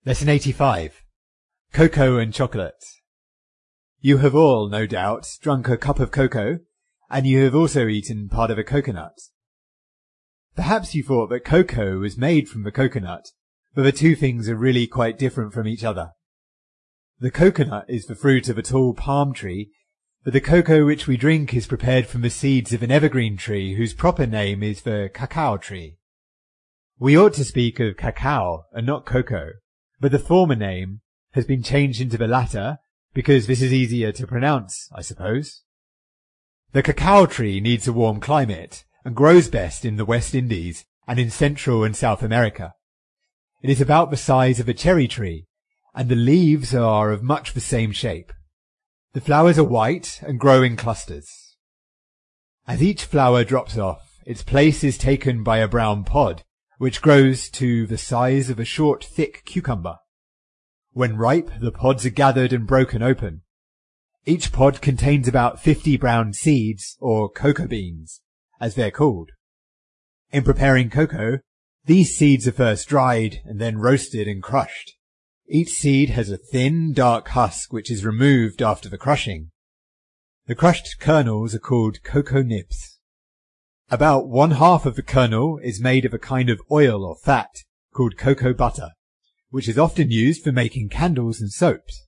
Lesson 85. Cocoa and Chocolate. You have all, no doubt, drunk a cup of cocoa, and you have also eaten part of a coconut. Perhaps you thought that cocoa was made from the coconut, but the two things are really quite different from each other. The coconut is the fruit of a tall palm tree, but the cocoa which we drink is prepared from the seeds of an evergreen tree whose proper name is the cacao tree. We ought to speak of cacao and not cocoa, but the former name has been changed into the latter because this is easier to pronounce, I suppose. The cacao tree needs a warm climate and grows best in the West Indies and in Central and South America. It is about the size of a cherry tree, and the leaves are of much the same shape. The flowers are white and grow in clusters. As each flower drops off, its place is taken by a brown pod, which grows to the size of a short, thick cucumber. When ripe, the pods are gathered and broken open. Each pod contains about 50 brown seeds, or cocoa beans, as they're called. In preparing cocoa, these seeds are first dried and then roasted and crushed. Each seed has a thin, dark husk which is removed after the crushing. The crushed kernels are called cocoa nibs. About 1/2 of the kernel is made of a kind of oil or fat called cocoa butter, which is often used for making candles and soaps.